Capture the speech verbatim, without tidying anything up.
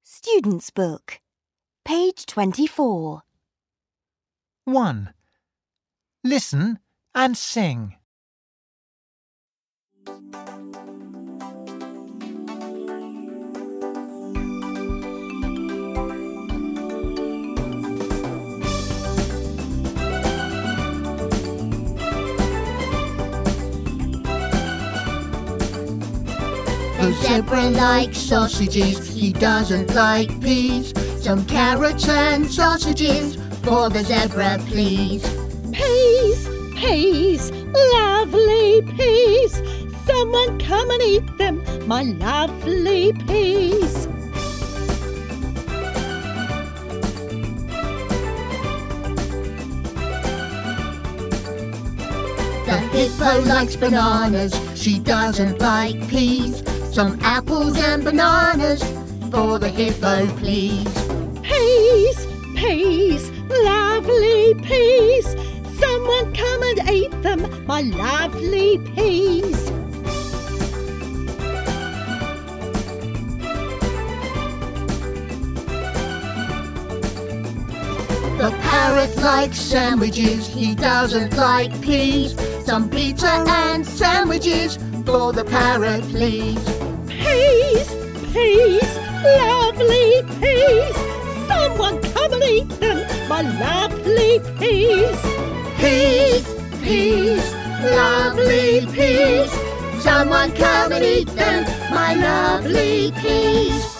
Student's Book, page twenty-four. one. Listen and sing. The zebra likes sausages, he doesn't like peas. Some carrots and sausages for the zebra, please. Peas, peas, lovely peas. Someone come and eat them, my lovely peas. The hippo likes bananas, she doesn't like peas. Some apples and bananas for the hippo, please. Peas, peas, lovely peas. Someone come and eat them, my lovely peas. The parrot likes sandwiches, he doesn't like peas. Some pizza and sandwiches for the parrot, please. Peas, peas, lovely peas. Someone come and eat them, my lovely peas. Peas, peas, lovely peas. Someone come and eat them, my lovely peas.